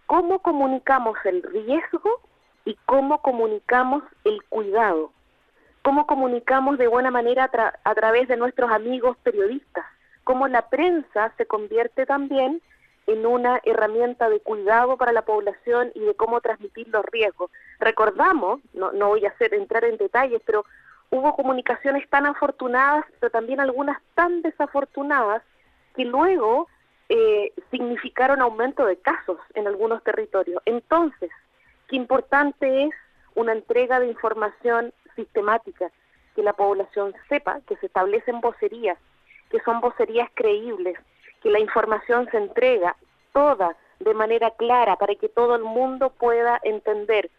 cómo comunicamos el riesgo y cómo comunicamos el cuidado, cómo comunicamos de buena manera a través de nuestros amigos periodistas, cómo la prensa se convierte también en una herramienta de cuidado para la población y de cómo transmitir los riesgos. Recordamos, no voy a entrar en detalles, pero hubo comunicaciones tan afortunadas, pero también algunas tan desafortunadas, que luego significaron aumento de casos en algunos territorios. Entonces, qué importante es una entrega de información sistemática, que la población sepa que se establecen vocerías, que son vocerías creíbles, que la información se entrega toda de manera clara para que todo el mundo pueda entender